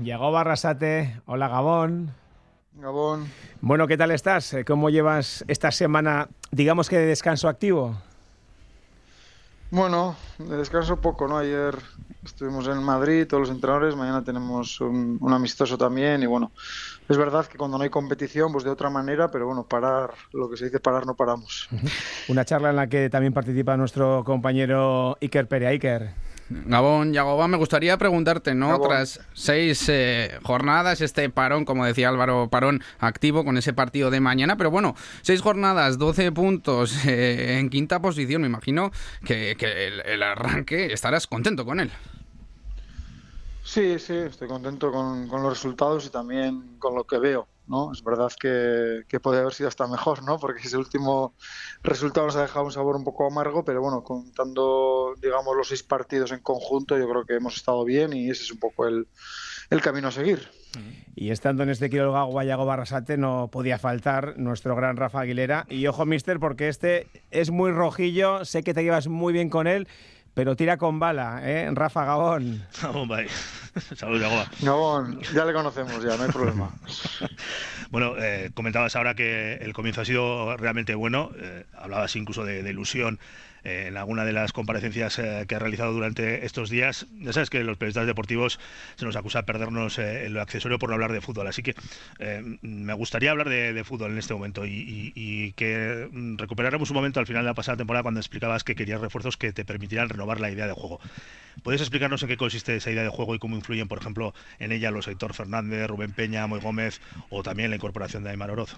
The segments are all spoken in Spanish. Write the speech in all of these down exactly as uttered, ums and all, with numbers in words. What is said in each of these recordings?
Yago Arrasate, hola Gabón. Gabón. Bueno, ¿qué tal estás? ¿Cómo llevas esta semana, digamos que de descanso activo? Bueno, de descanso poco, ¿no? Ayer estuvimos en Madrid, todos los entrenadores, mañana tenemos un, un amistoso también y bueno, es verdad que cuando no hay competición, pues de otra manera, pero bueno, parar, lo que se dice parar, no paramos. Una charla en la que también participa nuestro compañero Iker Perea. Iker. Gabón, Yagoba, me gustaría preguntarte, ¿no? Gabón. Tras seis eh, jornadas, este parón, como decía Álvaro, parón activo con ese partido de mañana, pero bueno, seis jornadas, doce puntos eh, en quinta posición, me imagino que, que el, el arranque estarás contento con él. Sí, sí, estoy contento con, con los resultados y también con lo que veo, ¿no? Es verdad que, que podría haber sido hasta mejor, ¿no? Porque ese último resultado nos ha dejado un sabor un poco amargo, pero bueno, contando, digamos, los seis partidos en conjunto, yo creo que hemos estado bien y ese es un poco el, el camino a seguir. Y estando en este Quiroga Yago Arrasate no podía faltar nuestro gran Rafa Aguilera. Y ojo, mister, porque este es muy rojillo, sé que te llevas muy bien con él, pero tira con bala, ¿eh? Rafa, Gabón. Gabón, bye. Saludos, Yagoba. Gabón, ya le conocemos ya, no hay problema. Bueno, eh, comentabas ahora que el comienzo ha sido realmente bueno, eh, hablabas incluso de, de ilusión eh, en alguna de las comparecencias eh, que ha realizado durante estos días. Ya sabes que los periodistas deportivos se nos acusa de perdernos eh, en lo accesorio por no hablar de fútbol, así que eh, me gustaría hablar de, de fútbol en este momento y, y, y que recuperáramos un momento al final de la pasada temporada cuando explicabas que querías refuerzos que te permitieran renovar la idea de juego. ¿Puedes explicarnos en qué consiste esa idea de juego y cómo influyen, por ejemplo, en ella los Aitor Fernández, Rubén Peña, Moy Gómez o también la incorporación de Aimar Oroz?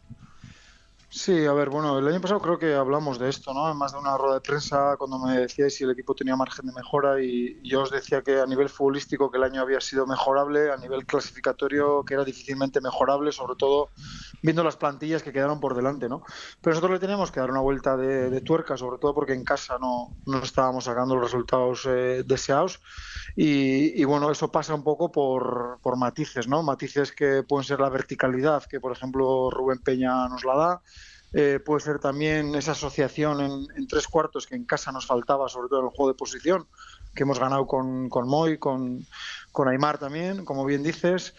Sí, a ver, bueno, el año pasado creo que hablamos de esto, ¿no? En más de una rueda de prensa, cuando me decíais si el equipo tenía margen de mejora y yo os decía que a nivel futbolístico que el año había sido mejorable, a nivel clasificatorio que era difícilmente mejorable, sobre todo viendo las plantillas que quedaron por delante, ¿no? Pero nosotros le teníamos que dar una vuelta de, de tuerca, sobre todo porque en casa no, no estábamos sacando los resultados eh, deseados y, y bueno, eso pasa un poco por, por matices, ¿no? Matices que pueden ser la verticalidad, que por ejemplo Rubén Peña nos la da. Eh, puede ser también esa asociación en, en tres cuartos que en casa nos faltaba, sobre todo en el juego de posición, que hemos ganado con, con Moy, con, con Aimar también, como bien dices.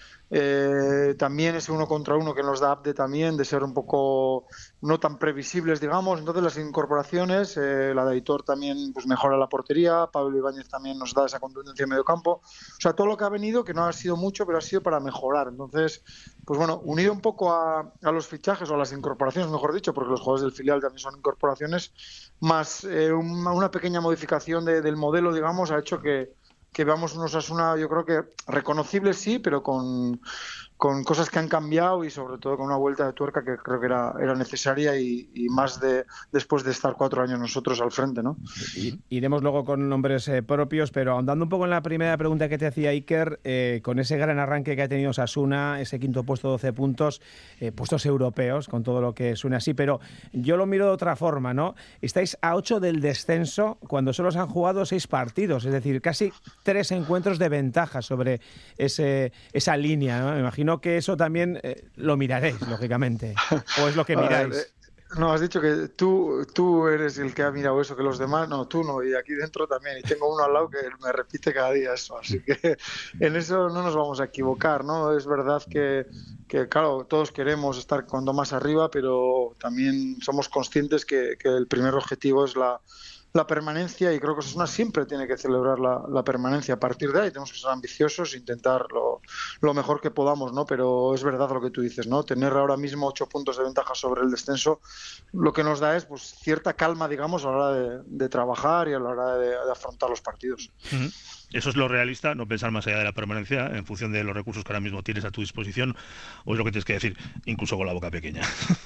Eh, también ese uno contra uno que nos da Abde también, de ser un poco no tan previsibles, digamos. Entonces las incorporaciones, eh, la de Aitor también pues mejora la portería, Pablo Ibáñez también nos da esa contundencia en medio campo. O sea, todo lo que ha venido, que no ha sido mucho, pero ha sido para mejorar. Entonces, pues bueno, unido un poco a, a los fichajes o a las incorporaciones, mejor dicho, porque los jugadores del filial también son incorporaciones, más eh, una, una pequeña modificación de, del modelo, digamos, ha hecho que que veamos unos Osasuna, yo creo que reconocibles sí, pero con, con cosas que han cambiado y sobre todo con una vuelta de tuerca que creo que era, era necesaria y, y más de después de estar cuatro años nosotros al frente, ¿no? I, iremos luego con nombres eh, propios, pero ahondando un poco en la primera pregunta que te hacía Iker, eh, con ese gran arranque que ha tenido Osasuna, ese quinto puesto, doce puntos, eh, puestos europeos, con todo lo que suena así, pero yo lo miro de otra forma, ¿no? Estáis a ocho del descenso cuando solo se han jugado seis partidos, es decir, casi tres encuentros de ventaja sobre ese, esa línea, ¿no? Me imagino que eso también eh, lo miraréis, lógicamente. ¿O es lo que miráis? Ver, eh, no, has dicho que tú, tú eres el que ha mirado eso, que los demás, no, tú no, y aquí dentro también. Y tengo uno al lado que me repite cada día eso, así que en eso no nos vamos a equivocar, ¿no? Es verdad que, que claro, todos queremos estar cuando más arriba, pero también somos conscientes que, que el primer objetivo es la la permanencia y creo que Osasuna siempre tiene que celebrar la, la permanencia. A partir de ahí tenemos que ser ambiciosos e intentar lo, lo mejor que podamos, ¿no? Pero es verdad lo que tú dices, ¿no? Tener ahora mismo ocho puntos de ventaja sobre el descenso lo que nos da es pues cierta calma, digamos, a la hora de, de trabajar y a la hora de, de afrontar los partidos. Uh-huh. ¿Eso es lo realista? ¿No pensar más allá de la permanencia en función de los recursos que ahora mismo tienes a tu disposición? ¿O es lo que tienes que decir, incluso con la boca pequeña?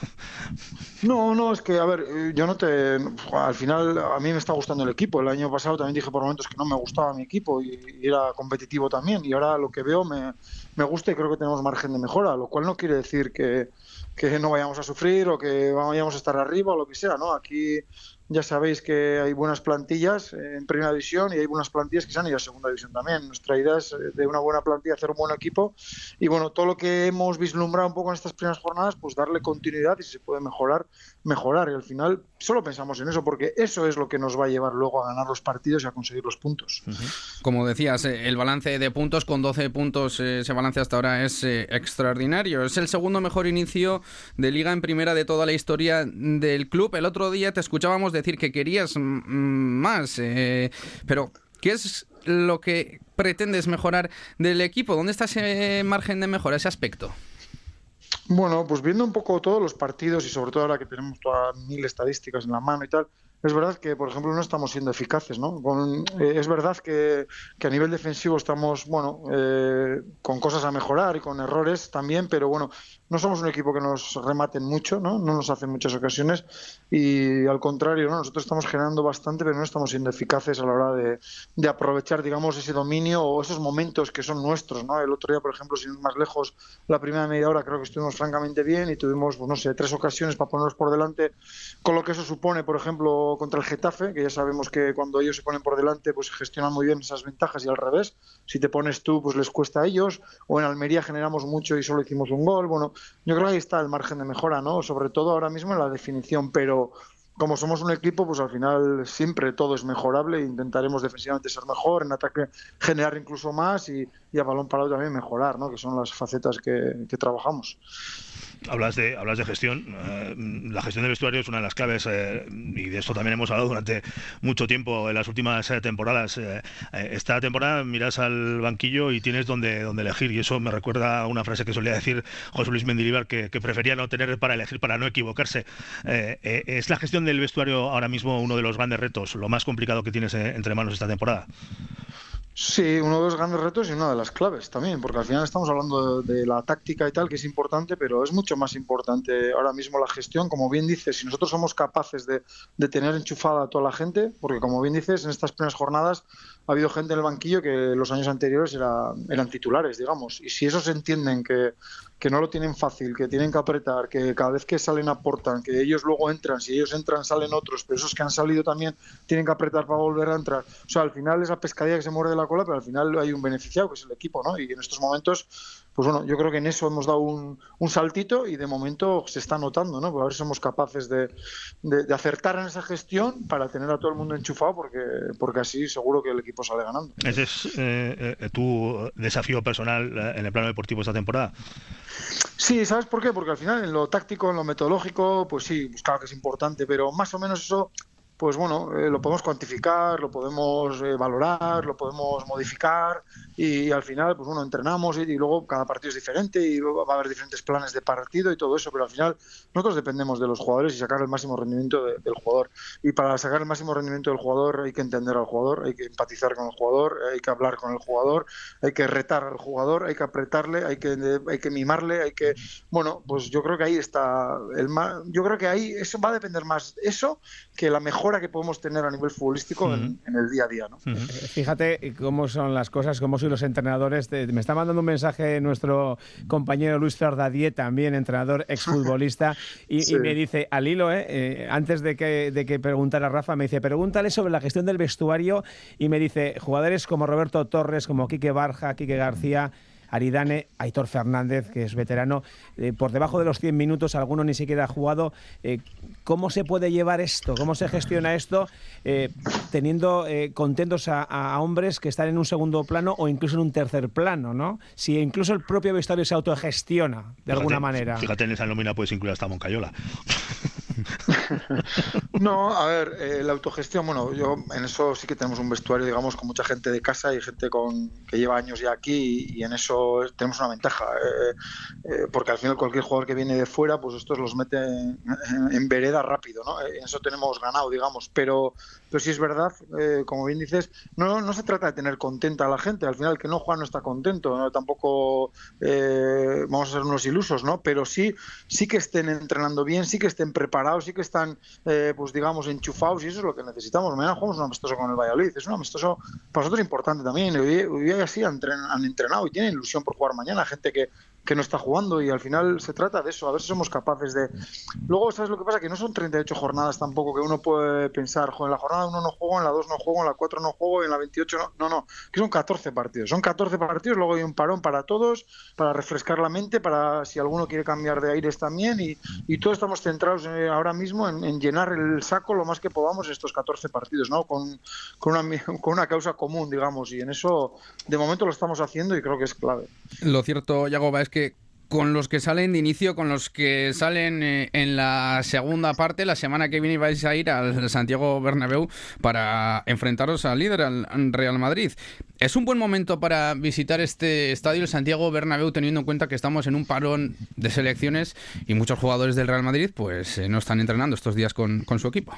No, no, es que, a ver, yo no te... Al final, a mí me está gustando el equipo. El año pasado también dije por momentos que no me gustaba mi equipo y, y era competitivo también. Y ahora lo que veo me, me gusta y creo que tenemos margen de mejora, lo cual no quiere decir que, que no vayamos a sufrir o que vayamos a estar arriba o lo que sea, ¿no? Aquí ya sabéis que hay buenas plantillas en primera división y hay buenas plantillas que se han ido a segunda división también. Nuestra idea es de una buena plantilla hacer un buen equipo y bueno, todo lo que hemos vislumbrado un poco en estas primeras jornadas, pues darle continuidad y si se puede mejorar, mejorar. Y al final solo pensamos en eso porque eso es lo que nos va a llevar luego a ganar los partidos y a conseguir los puntos. Como decías, el balance de puntos con doce puntos, ese balance hasta ahora es eh, extraordinario. Es el segundo mejor inicio de liga en primera de toda la historia del club. El otro día te escuchábamos decir que querías más, eh, pero ¿qué es lo que pretendes mejorar del equipo? ¿Dónde está ese margen de mejora, ese aspecto? Bueno, pues viendo un poco todos los partidos y sobre todo ahora que tenemos todas mil estadísticas en la mano y tal, es verdad que, por ejemplo, no estamos siendo eficaces, ¿no? Con, eh, es verdad que, que a nivel defensivo estamos, bueno, eh, con cosas a mejorar y con errores también, pero bueno, no somos un equipo que nos rematen mucho, ¿no? No nos hacen muchas ocasiones y al contrario, ¿no? Nosotros estamos generando bastante, pero no estamos siendo eficaces a la hora de, de aprovechar, digamos, ese dominio o esos momentos que son nuestros, ¿no? El otro día, por ejemplo, sin ir más lejos, la primera media hora creo que estuvimos francamente bien y tuvimos, pues, no sé, tres ocasiones para ponernos por delante, con lo que eso supone, por ejemplo, contra el Getafe, que ya sabemos que cuando ellos se ponen por delante pues gestionan muy bien esas ventajas y al revés, si te pones tú pues les cuesta a ellos, o en Almería generamos mucho y solo hicimos un gol. Bueno, yo creo que ahí está el margen de mejora, ¿no? Sobre todo ahora mismo en la definición, pero como somos un equipo, pues al final siempre todo es mejorable e intentaremos defensivamente ser mejor, en ataque generar incluso más y, y a balón parado también mejorar, ¿no? Que son las facetas que, que trabajamos. Hablas de, hablas de gestión. Eh, la gestión del vestuario es una de las claves eh, y de esto también hemos hablado durante mucho tiempo en las últimas eh, temporadas. Eh, esta temporada miras al banquillo y tienes donde, donde elegir y eso me recuerda a una frase que solía decir José Luis Mendilibar que, que prefería no tener para elegir, para no equivocarse. Eh, eh, ¿Es la gestión del vestuario ahora mismo uno de los grandes retos, lo más complicado que tienes eh, entre manos esta temporada? Sí, uno de los grandes retos y una de las claves también, porque al final estamos hablando de, de la táctica y tal, que es importante, pero es mucho más importante ahora mismo la gestión. Como bien dices, si nosotros somos capaces de, de tener enchufada a toda la gente, porque como bien dices, en estas primeras jornadas ha habido gente en el banquillo que los años anteriores era, eran titulares, digamos, y si esos entienden que, que no lo tienen fácil, que tienen que apretar, que cada vez que salen aportan, que ellos luego entran, si ellos entran salen otros, pero esos que han salido también tienen que apretar para volver a entrar. O sea, al final es la pescadilla que se muerde la cola, pero al final hay un beneficiado que es el equipo, ¿no? Y en estos momentos, pues bueno, yo creo que en eso hemos dado un, un saltito y de momento se está notando, ¿no? Pues a ver si somos capaces de, de, de acertar en esa gestión para tener a todo el mundo enchufado, porque, porque así seguro que el equipo sale ganando. ¿Ese es eh, eh, tu desafío personal eh, en el plano deportivo esta temporada? Sí, ¿sabes por qué? Porque al final en lo táctico, en lo metodológico, pues sí, pues claro que es importante, pero más o menos eso, pues bueno, eh, lo podemos cuantificar, lo podemos eh, valorar, lo podemos modificar y, y al final, pues bueno, entrenamos y, y luego cada partido es diferente y va a haber diferentes planes de partido y todo eso, pero al final nosotros dependemos de los jugadores y sacar el máximo rendimiento de, del jugador. Y para sacar el máximo rendimiento del jugador hay que entender al jugador, hay que empatizar con el jugador, hay que hablar con el jugador, hay que retar al jugador, hay que apretarle, hay que, hay que mimarle, hay que... Bueno, pues yo creo que ahí está el más... Yo creo que ahí eso va a depender más eso que la mejora que podemos tener a nivel futbolístico uh-huh. en, en el día a día, ¿no? Uh-huh. Fíjate cómo son las cosas, cómo soy los entrenadores. Me está mandando un mensaje nuestro compañero Luis Zardadié, también entrenador, exfutbolista, y, sí. y me dice, al hilo, eh, eh, antes de que, de que preguntara Rafa, me dice, pregúntale sobre la gestión del vestuario, y me dice, jugadores como Roberto Torres, como Quique Barja, Quique García, Aridane, Aitor Fernández, que es veterano, eh, por debajo de los cien minutos, alguno ni siquiera ha jugado. Eh, ¿Cómo se puede llevar esto? ¿Cómo se gestiona esto eh, teniendo eh, contentos a, a hombres que están en un segundo plano o incluso en un tercer plano, ¿no? Si incluso el propio vestuario se autogestiona de fíjate, alguna manera. Fíjate, en esa nómina puedes incluir hasta Moncayola. No, a ver, eh, la autogestión, bueno, yo en eso sí que tenemos un vestuario, digamos, con mucha gente de casa y gente con que lleva años ya aquí y, y en eso tenemos una ventaja, eh, eh, porque al final cualquier jugador que viene de fuera, pues estos los mete en, en, en vereda rápido, ¿no? En eso tenemos ganado, digamos, pero, pero sí es verdad, eh, como bien dices, no, no se trata de tener contenta a la gente, al final el que no juega no está contento, ¿no? Tampoco eh, vamos a ser unos ilusos, ¿no? Pero sí, sí que estén entrenando bien, sí que estén preparados, sí que están, eh, pues digamos, enchufados y eso es lo que necesitamos. Mañana jugamos un amistoso con el Valladolid, es un amistoso para nosotros importante también. Hoy, hoy así han, tren, han entrenado y tienen ilusión por jugar mañana, gente que, que no está jugando, y al final se trata de eso, a ver si somos capaces de... Luego, ¿sabes lo que pasa? Que no son treinta y ocho jornadas tampoco que uno puede pensar, joder, en la jornada uno no juego, en la dos no juego, en la cuatro no juego y en la veintiocho no. No, no, que son catorce partidos. Son catorce partidos, luego hay un parón para todos, para refrescar la mente, para si alguno quiere cambiar de aires también, y, y todos estamos centrados eh, ahora mismo en, en llenar el saco lo más que podamos estos catorce partidos, ¿no? Con, con, una, con una causa común, digamos, y en eso de momento lo estamos haciendo y creo que es clave. Lo cierto, Yagoba, es que con los que salen de inicio, con los que salen eh, en la segunda parte, la semana que viene vais a ir al Santiago Bernabéu para enfrentaros al líder, al Real Madrid. ¿Es un buen momento para visitar este estadio, el Santiago Bernabéu, teniendo en cuenta que estamos en un parón de selecciones y muchos jugadores del Real Madrid pues eh, no están entrenando estos días con, con su equipo?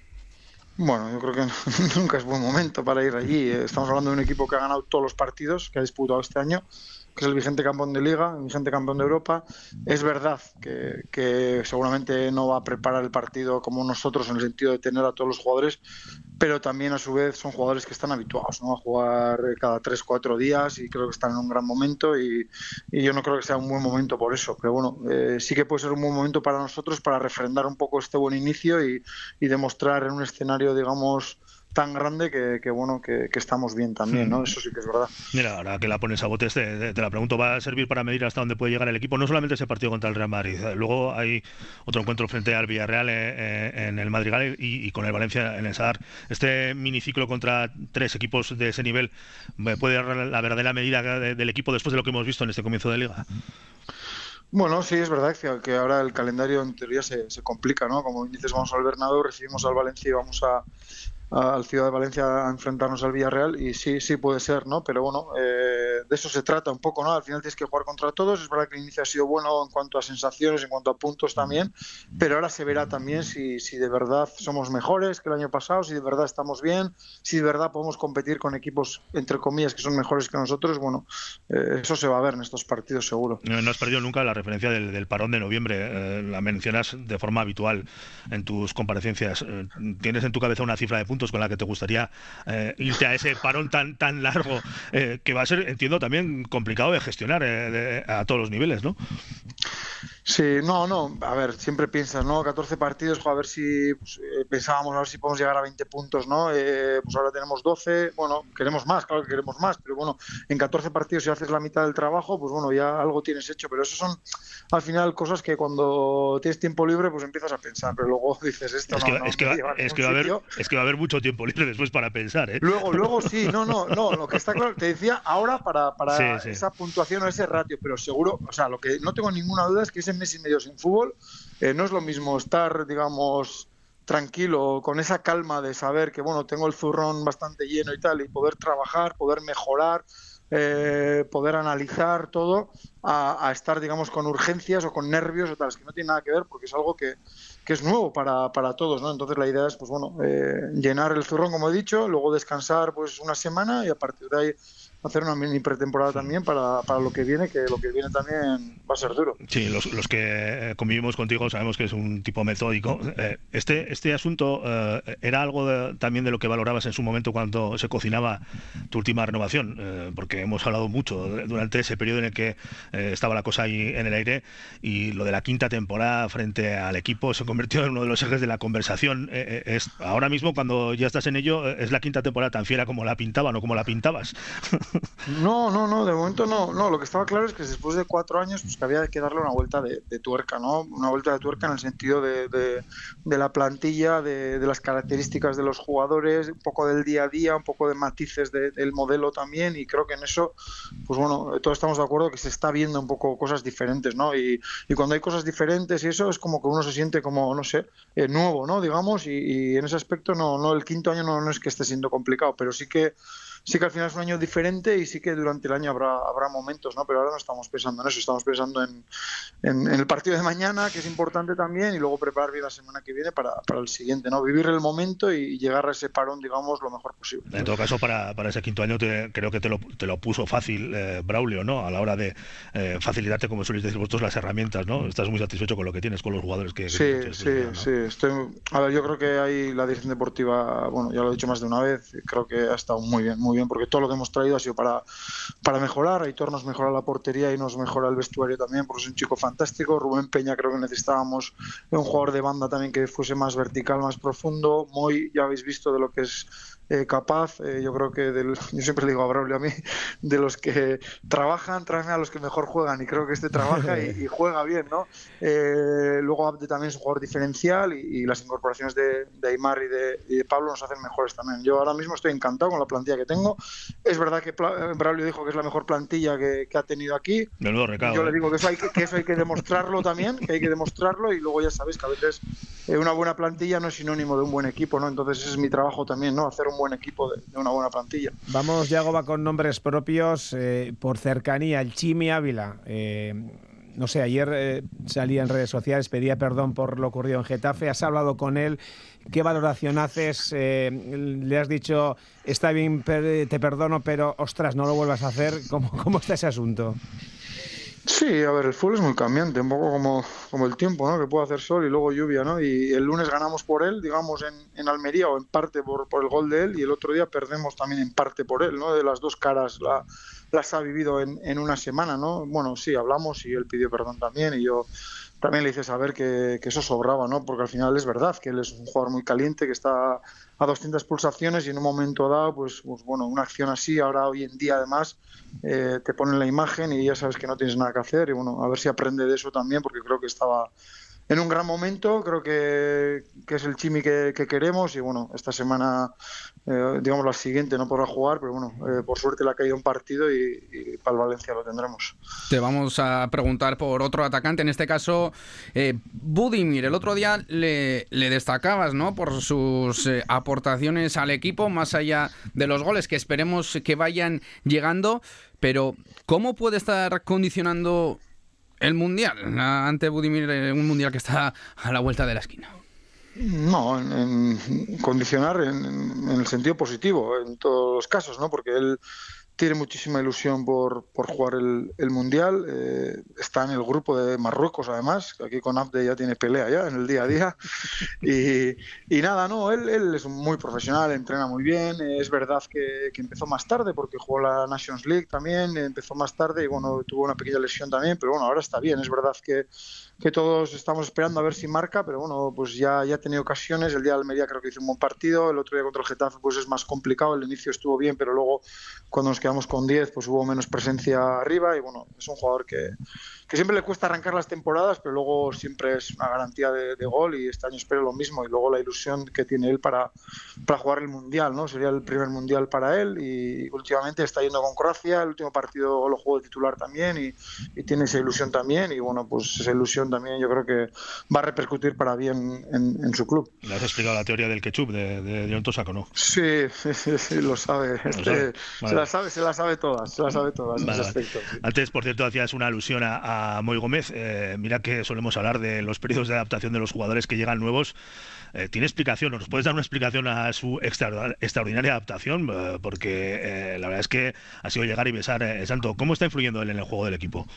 Bueno, yo creo que nunca es buen momento para ir allí. Estamos hablando de un equipo que ha ganado todos los partidos que ha disputado este año, que es el vigente campeón de Liga, el vigente campeón de Europa. Es verdad que, que seguramente no va a preparar el partido como nosotros en el sentido de tener a todos los jugadores, pero también a su vez son jugadores que están habituados, ¿no?, a jugar cada tres, cuatro días, y creo que están en un gran momento, y, y yo no creo que sea un buen momento por eso, pero bueno, eh, sí que puede ser un buen momento para nosotros para refrendar un poco este buen inicio y, y demostrar en un escenario, digamos, tan grande que, que bueno, que, que estamos bien también, ¿no? Eso sí que es verdad. Mira, ahora que la pones a botes, te, te la pregunto, ¿va a servir para medir hasta dónde puede llegar el equipo? No solamente ese partido contra el Real Madrid, luego hay otro encuentro frente al Villarreal eh, en el Madrigal y, y con el Valencia en el Sadar. Este miniciclo contra tres equipos de ese nivel puede dar la verdadera medida de, del equipo después de lo que hemos visto en este comienzo de Liga. Bueno, sí, es verdad que ahora el calendario en teoría se, se complica, ¿no? Como dices, vamos al Bernabéu, recibimos al Valencia y vamos a al Ciudad de Valencia a enfrentarnos al Villarreal, y sí, sí puede ser, ¿no? Pero bueno, eh, de eso se trata un poco, ¿no? Al final tienes que jugar contra todos. Es verdad que el inicio ha sido bueno en cuanto a sensaciones, en cuanto a puntos también, pero ahora se verá también si, si de verdad somos mejores que el año pasado, si de verdad estamos bien, si de verdad podemos competir con equipos, entre comillas, que son mejores que nosotros. Bueno, eh, eso se va a ver en estos partidos seguro. No, no has perdido nunca la referencia del, del parón de noviembre, eh, la mencionas de forma habitual en tus comparecencias. Eh, ¿Tienes en tu cabeza una cifra de puntos con la que te gustaría eh, irte a ese parón tan tan largo eh, que va a ser, entiendo, también complicado de gestionar eh, de, a todos los niveles, ¿no? Sí, no, no, a ver, siempre piensas, ¿no? catorce partidos, a ver si pues, eh, pensábamos a ver si podemos llegar a veinte puntos, ¿no? Eh, pues ahora tenemos doce, bueno, queremos más, claro que queremos más, pero bueno, en catorce partidos si haces la mitad del trabajo, pues bueno, ya algo tienes hecho, pero eso son al final cosas que cuando tienes tiempo libre pues empiezas a pensar, pero luego dices esto es no, que, no, es que, no va, es que va a haber es que va a haber mucho tiempo libre después para pensar, ¿eh? Luego, luego sí, no, no, no, lo que está claro, te decía ahora para, para sí, sí. esa puntuación o ese ratio, pero seguro, o sea, lo que no tengo ninguna duda es que ese mes y medio sin fútbol eh, no es lo mismo estar, digamos, tranquilo, con esa calma de saber que, bueno, tengo el zurrón bastante lleno y tal, y poder trabajar, poder mejorar, eh, poder analizar todo, a, a estar, digamos, con urgencias o con nervios o tal, es que no tiene nada que ver porque es algo que, que es nuevo para, para todos, ¿no? Entonces la idea es, pues bueno, eh, llenar el zurrón, como he dicho, luego descansar pues una semana y a partir de ahí hacer una mini pretemporada también para, para lo que viene, que lo que viene también va a ser duro. Sí, los, los que convivimos contigo sabemos que es un tipo metódico. Eh, este, este asunto eh, era algo de, también de lo que valorabas en su momento cuando se cocinaba tu última renovación, eh, porque hemos hablado mucho durante ese periodo en el que eh, estaba la cosa ahí en el aire, y lo de la quinta temporada frente al equipo se convirtió en uno de los ejes de la conversación. Eh, es ahora mismo, cuando ya estás en ello, es la quinta temporada tan fiera como la pintaban o como la pintabas. No, no, no, de momento no, no, lo que estaba claro es que después de cuatro años pues que había que darle una vuelta de, de tuerca, ¿no? Una vuelta de tuerca en el sentido de, de, de la plantilla, de, de las características de los jugadores, un poco del día a día, un poco de matices de, del modelo también, y creo que en eso, pues bueno, todos estamos de acuerdo que se está viendo un poco cosas diferentes, ¿no? Y, y cuando hay cosas diferentes y eso es como que uno se siente como, no sé, eh, nuevo, ¿no? Digamos, y, y en ese aspecto no, no, el quinto año no, no es que esté siendo complicado, pero sí que sí que al final es un año diferente y sí que durante el año habrá habrá momentos, ¿no? Pero ahora no estamos pensando en eso, estamos pensando en, en, en el partido de mañana, que es importante también, y luego preparar bien la semana que viene para, para el siguiente, ¿no? Vivir el momento y llegar a ese parón, digamos, lo mejor posible. En todo caso, para, para ese quinto año te, creo que te lo, te lo puso fácil eh, Braulio, ¿no? A la hora de eh, facilitarte, como soléis decir vosotros, las herramientas, ¿no? Estás muy satisfecho con lo que tienes, con los jugadores que... que sí, tienes, sí, ¿no? sí. Estoy, a ver, yo creo que ahí la dirección deportiva, bueno, ya lo he dicho más de una vez, creo que ha estado muy bien, muy muy bien, porque todo lo que hemos traído ha sido para, para mejorar. Aitor nos mejora la portería y nos mejora el vestuario también, porque es un chico fantástico. Rubén Peña, creo que necesitábamos un jugador de banda también que fuese más vertical, más profundo. Moy, ya habéis visto de lo que es Eh, capaz, eh, yo creo que del, yo siempre le digo a Braulio, a mí, de los que trabajan, traen a los que mejor juegan, y creo que este trabaja y, y juega bien, ¿no? Eh, luego Abde también es un jugador diferencial y, y las incorporaciones de, de Aimar y de, y de Pablo nos hacen mejores también. Yo ahora mismo estoy encantado con la plantilla que tengo. Es verdad que Braulio dijo que es la mejor plantilla que, que ha tenido aquí. Menudo recado, yo ¿eh? le digo que eso, hay que, que eso hay que demostrarlo también, que hay que demostrarlo, y luego ya sabéis que a veces eh, una buena plantilla no es sinónimo de un buen equipo, ¿no? Entonces ese es mi trabajo también, ¿no? Hacer un buen equipo de, de una buena plantilla. Vamos, Yago, va con nombres propios, eh, por cercanía, el Chimi Ávila. Eh, no sé, ayer eh, salía en redes sociales, pedía perdón por lo ocurrido en Getafe. ¿Has hablado con él? ¿Qué valoración haces? Eh, ¿Le has dicho, está bien, te perdono, pero ostras, no lo vuelvas a hacer? ¿Cómo, cómo está ese asunto? Sí, a ver, el fútbol es muy cambiante, un poco como, como el tiempo, ¿no? Que puede hacer sol y luego lluvia, ¿no? Y el lunes ganamos por él, digamos, en, en Almería, o en parte por, por el gol de él, y el otro día perdemos también en parte por él, ¿no? De las dos caras la, las ha vivido en, en una semana, ¿no? Bueno, sí, hablamos y él pidió perdón también, y yo también le hice saber que, que eso sobraba, ¿no? Porque al final es verdad que él es un jugador muy caliente, que está a doscientas pulsaciones, y en un momento dado, pues, pues bueno, una acción así, ahora hoy en día además, eh, te ponen la imagen y ya sabes que no tienes nada que hacer, y bueno, a ver si aprende de eso también, porque creo que estaba en un gran momento, creo que, que es el Chimi que, que queremos, y bueno, esta semana, eh, digamos la siguiente, no podrá jugar, pero bueno, eh, por suerte le ha caído un partido y, y para el Valencia lo tendremos. Te vamos a preguntar por otro atacante, en este caso eh, Budimir. El otro día le, le destacabas, ¿no?, por sus eh, aportaciones al equipo, más allá de los goles, que esperemos que vayan llegando, pero ¿cómo puede estar condicionando el Mundial ante Budimir, un Mundial que está a la vuelta de la esquina? No, en, en condicionar en, en el sentido positivo, en todos los casos, ¿no? Porque él tiene muchísima ilusión por, por jugar el, el Mundial, eh, está en el grupo de Marruecos además, que aquí con Abde ya tiene pelea ya en el día a día, y, y nada, no, él, él es muy profesional, entrena muy bien, es verdad que, que empezó más tarde porque jugó la Nations League también, empezó más tarde y bueno, tuvo una pequeña lesión también, pero bueno, ahora está bien, es verdad que que todos estamos esperando a ver si marca, pero bueno, pues ya, ya ha tenido ocasiones. El día de Almería creo que hizo un buen partido, el otro día contra el Getafe pues es más complicado, el inicio estuvo bien, pero luego cuando nos quedamos con diez pues hubo menos presencia arriba, y bueno, es un jugador que, que siempre le cuesta arrancar las temporadas, pero luego siempre es una garantía de, de gol, y este año espero lo mismo, y luego la ilusión que tiene él para, para jugar el Mundial, ¿no? Sería el primer Mundial para él, y últimamente está yendo con Croacia, el último partido lo jugó de titular también, y, y tiene esa ilusión también, y bueno, pues esa ilusión también yo creo que va a repercutir para bien en, en su club. ¿Le has explicado la teoría del ketchup de, de John Tosaco, no? Sí, sí, sí, lo sabe. ¿Lo Este, sabe? Vale. Se la sabe, se la sabe todas, se la sabe todas Vale, en ese vale. aspecto. Sí. Antes, por cierto, hacías una alusión a, a Moy Gómez. Eh, mira que solemos hablar de los periodos de adaptación de los jugadores que llegan nuevos. Eh, ¿Tiene explicación? ¿Nos puedes dar una explicación a su extra, extraordinaria adaptación? Eh, porque eh, la verdad es que ha sido llegar y besar eh, el santo. ¿Cómo está influyendo él en el juego del equipo?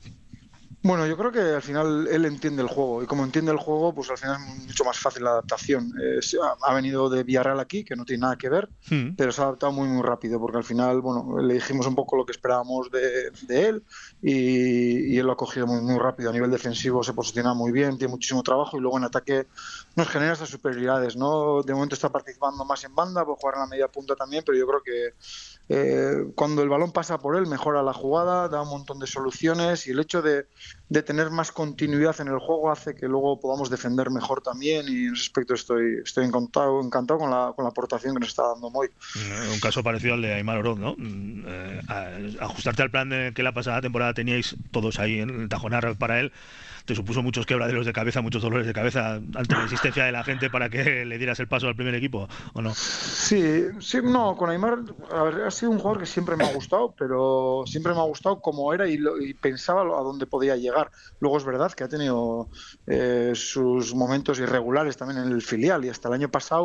Bueno, yo creo que al final él entiende el juego, y como entiende el juego, pues al final es mucho más fácil la adaptación. Eh, ha venido de Villarreal aquí, que no tiene nada que ver, mm. pero se ha adaptado muy muy rápido, porque al final, bueno, le dijimos un poco lo que esperábamos de, de él, y, y él lo ha cogido muy muy rápido. A nivel defensivo se posiciona muy bien, tiene muchísimo trabajo, y luego en ataque nos genera estas superioridades, ¿no? De momento está participando más en banda, puede jugar en la media punta también, pero yo creo que eh, cuando el balón pasa por él mejora la jugada, da un montón de soluciones, y el hecho de de tener más continuidad en el juego hace que luego podamos defender mejor también, y en ese aspecto estoy estoy encantado encantado con la con la aportación que nos está dando Moy. Un caso parecido al de Aimar Oroz, ¿no? Eh, ajustarte al plan de que la pasada temporada teníais todos ahí en el Tajonar para él, te supuso muchos quebraderos de cabeza, muchos dolores de cabeza ante la insistencia de la gente para que le dieras el paso al primer equipo, ¿o no? Sí, sí, no, con Aimar a ver, ha sido un jugador que siempre me ha gustado, pero siempre me ha gustado como era, y, lo, y pensaba a dónde podía llegar. Luego es verdad que ha tenido eh, sus momentos irregulares también en el filial, y hasta el año pasado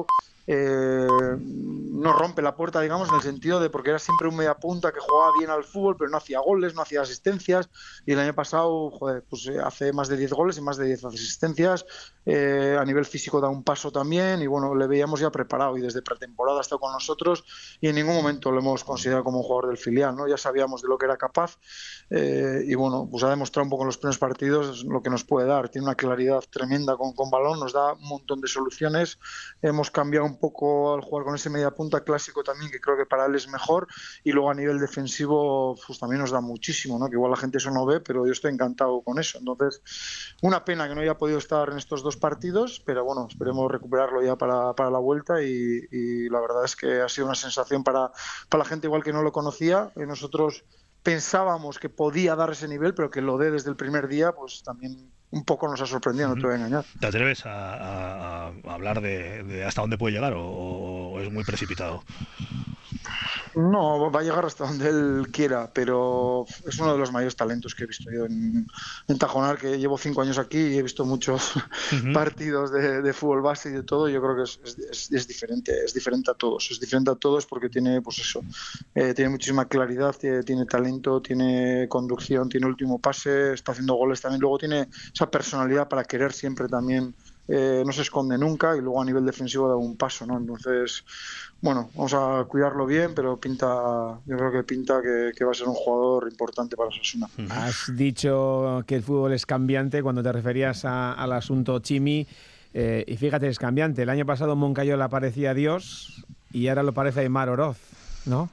eh, no rompe la puerta, digamos, en el sentido de porque era siempre un media punta que jugaba bien al fútbol, pero no hacía goles, no hacía asistencias, y el año pasado, joder, pues hace más de diez goles y más de diez asistencias, eh, a nivel físico da un paso también, y bueno, le veíamos ya preparado, y desde pretemporada ha estado con nosotros, y en ningún momento lo hemos considerado como un jugador del filial, ¿no? Ya sabíamos de lo que era capaz, eh, y bueno, pues ha demostrado un poco en los primeros partidos lo que nos puede dar, tiene una claridad tremenda con, con balón, nos da un montón de soluciones, hemos cambiado un poco al jugar con ese media punta clásico también, que creo que para él es mejor, y luego a nivel defensivo pues también nos da muchísimo, ¿no? Que igual la gente eso no ve, pero yo estoy encantado con eso. Entonces, una pena que no haya podido estar en estos dos partidos, pero bueno, esperemos recuperarlo ya para, para la vuelta, y, y la verdad es que ha sido una sensación para, para la gente igual que no lo conocía, y nosotros pensábamos que podía dar ese nivel, pero que lo dé desde el primer día, pues también un poco nos ha sorprendido, no te voy a engañar. ¿Te atreves a, a, a hablar de, de hasta dónde puede llegar o, o es muy precipitado? No, va a llegar hasta donde él quiera, pero es uno de los mayores talentos que he visto yo en, en Tajonar, que llevo cinco años aquí y he visto muchos uh-huh. partidos de, de fútbol base y de todo. Yo creo que es, es, es diferente, es diferente a todos, es diferente a todos porque tiene, pues eso, eh, tiene muchísima claridad, tiene, tiene talento, tiene conducción, tiene último pase, está haciendo goles también, luego tiene esa personalidad para querer siempre también. Eh, no se esconde nunca y luego a nivel defensivo da un paso, ¿no? Entonces, bueno, vamos a cuidarlo bien, pero pinta, yo creo que pinta que, que va a ser un jugador importante para Osasuna. Has dicho que el fútbol es cambiante cuando te referías a, al asunto Chimi, eh, y fíjate, es cambiante. El año pasado Moncayola parecía Dios y ahora lo parece Aimar Oroz, ¿no?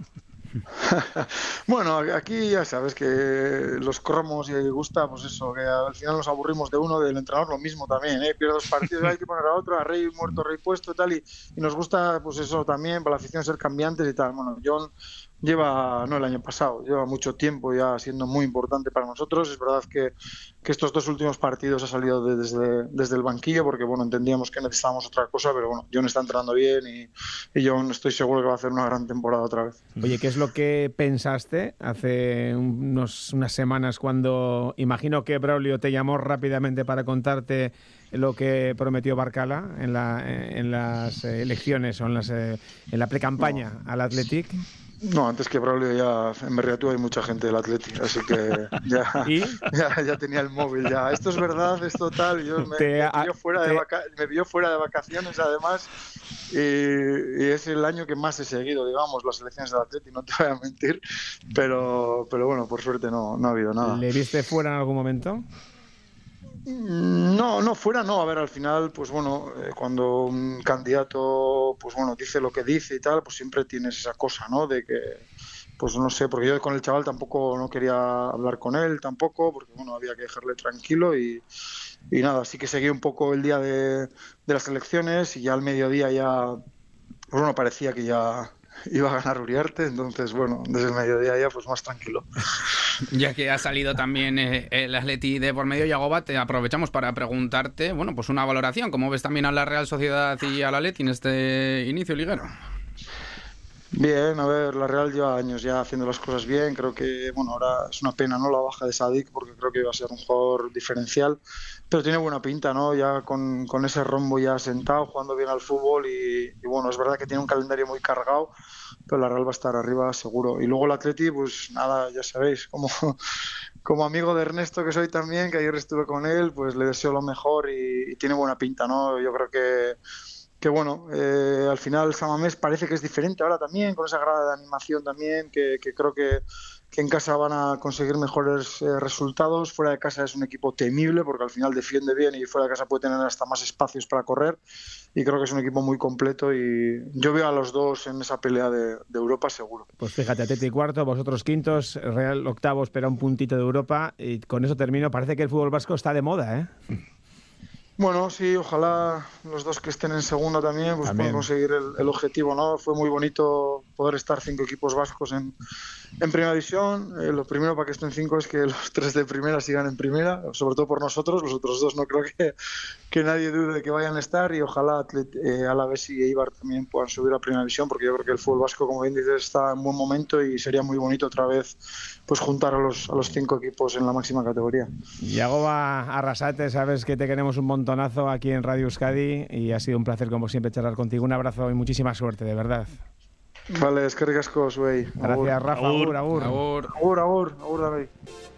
Bueno, aquí ya sabes que los cromos y gusta, pues eso, que al final nos aburrimos de uno, del entrenador lo mismo también, ¿eh? Pierde dos partidos, hay que poner a otro, a rey muerto, rey puesto y tal, y, y nos gusta pues eso también, para la afición ser cambiantes y tal. Bueno, John lleva, no el año pasado, lleva mucho tiempo ya siendo muy importante para nosotros. Es verdad que, que estos dos últimos partidos ha salido de, desde, desde el banquillo porque bueno, entendíamos que necesitábamos otra cosa, pero bueno, John está entrenando bien y, y John estoy seguro que va a hacer una gran temporada otra vez. Oye, ¿qué es lo que pensaste hace unos, unas semanas cuando imagino que Braulio te llamó rápidamente para contarte lo que prometió Barcala en, la, en las elecciones o en, las, en la precampaña no. al Athletic? No, antes que Braulio ya en Berriatú hay mucha gente del Athletic, así que ya, ya, ya tenía el móvil ya. Esto es verdad, esto tal, y yo me, te, me, vio fuera te... de vaca- me vio fuera de vacaciones además, y, y es el año que más he seguido, digamos, las elecciones del Athletic, no te voy a mentir, pero, pero bueno, por suerte no, no ha habido nada. ¿Le viste fuera en algún momento? No, no, fuera no. A ver, al final, pues bueno, eh, cuando un candidato, pues bueno, dice lo que dice y tal, pues siempre tienes esa cosa, ¿no? De que, pues no sé, porque yo con el chaval tampoco no quería hablar con él, tampoco, porque bueno, había que dejarle tranquilo y, y nada, sí que seguí un poco el día de, de las elecciones y ya al mediodía ya, pues bueno, parecía que ya iba a ganar Uriarte, entonces bueno, desde el mediodía ya pues más tranquilo. Ya que ha salido también eh, el Atleti de por medio, Yagoba, te aprovechamos para preguntarte, bueno, pues una valoración, ¿cómo ves también a la Real Sociedad y al Atleti en este inicio liguero? Bien, a ver, la Real lleva años ya haciendo las cosas bien, creo que, bueno, ahora es una pena, ¿no?, la baja de Sadik, porque creo que va a ser un jugador diferencial, pero tiene buena pinta, ¿no?, ya con, con ese rombo ya sentado, jugando bien al fútbol y, y bueno, es verdad que tiene un calendario muy cargado, pero la Real va a estar arriba seguro. Y luego el Atleti, pues nada, ya sabéis, como, como amigo de Ernesto que soy también, que ayer estuve con él, pues le deseo lo mejor y, y tiene buena pinta, ¿no? Yo creo que que bueno, eh, al final San Mamés parece que es diferente ahora también, con esa grada de animación también, que, que creo que, que en casa van a conseguir mejores eh, resultados. Fuera de casa es un equipo temible porque al final defiende bien y fuera de casa puede tener hasta más espacios para correr y creo que es un equipo muy completo y yo veo a los dos en esa pelea de, de Europa seguro. Pues fíjate, Atleti cuarto, vosotros quintos, Real octavos, pero un puntito de Europa y con eso termino. Parece que el fútbol vasco está de moda, ¿eh? Bueno, sí, ojalá los dos que estén en segunda también pues puedan conseguir el, el objetivo, ¿no? Fue muy bonito poder estar cinco equipos vascos en, en primera división. Eh, lo primero para que estén cinco es que los tres de primera sigan en primera, sobre todo por nosotros. Los otros dos no creo que, que nadie dude de que vayan a estar, y ojalá Atlet, eh, Alavés y Eibar también puedan subir a primera división, porque yo creo que el fútbol vasco, como bien dices, está en buen momento y sería muy bonito otra vez pues juntar a los, a los cinco equipos en la máxima categoría. Yagoba Arrasate, sabes que te queremos un montonazo aquí en Radio Euskadi y ha sido un placer como siempre charlar contigo. Un abrazo y muchísima suerte, de verdad. Vale, eskerrik asko, zuei. Gracias, Rafa. Agur, agur. Agur, agur, agur, agur, David.